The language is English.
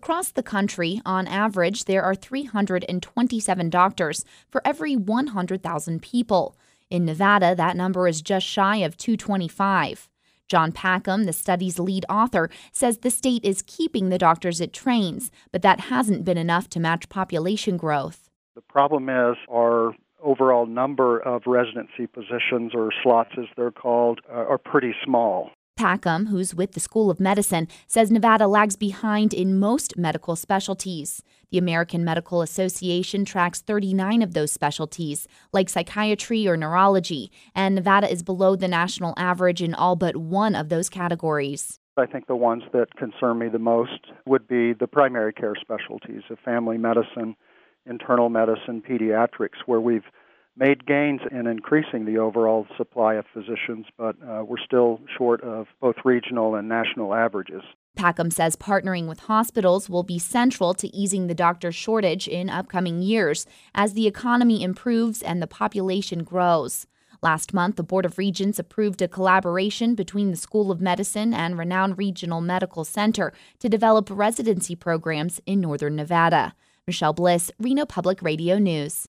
Across the country, on average, there are 327 doctors for every 100,000 people. In Nevada, that number is just shy of 225. John Packham, the study's lead author, says the state is keeping the doctors it trains, but that hasn't been enough to match population growth. The problem is our overall number of residency positions, or slots as they're called, are pretty small. Packham, who's with the School of Medicine, says Nevada lags behind in most medical specialties. The American Medical Association tracks 39 of those specialties, like psychiatry or neurology, and Nevada is below the national average in all but one of those categories. I think the ones that concern me the most would be the primary care specialties of family medicine, internal medicine, pediatrics, where we've made gains in increasing the overall supply of physicians, but we're still short of both regional and national averages. Packham says partnering with hospitals will be central to easing the doctor shortage in upcoming years as the economy improves and the population grows. Last month, the Board of Regents approved a collaboration between the School of Medicine and Renown Regional Medical Center to develop residency programs in northern Nevada. Michelle Bliss, Reno Public Radio News.